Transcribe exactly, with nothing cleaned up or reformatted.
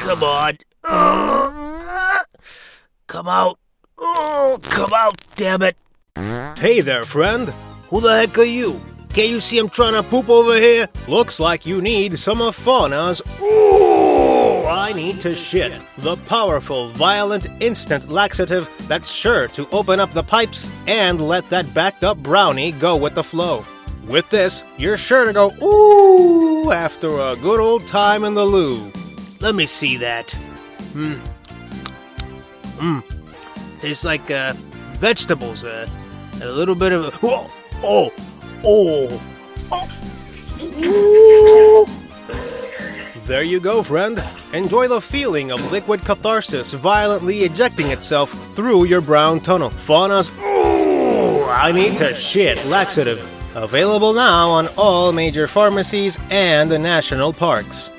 come on. Oh, come out. Oh, come out, damn it. Hey there, friend. Who the heck are you? Can't you see I'm trying to poop over here? Looks like you need some of Fauna's Ooh, I need to shit. The powerful, violent, instant laxative that's sure to open up the pipes and let that backed up brownie go with the flow. With this, you're sure to go ooh after a good old time in the loo. Let me see that. Hmm. Mmm. Tastes like uh, vegetables. Uh, a little bit of. Oh, oh, oh, oh. There you go, friend. Enjoy the feeling of liquid catharsis violently ejecting itself through your brown tunnel. Fauna's Ooh, I need to shit laxative. Available now on all major pharmacies and the national parks.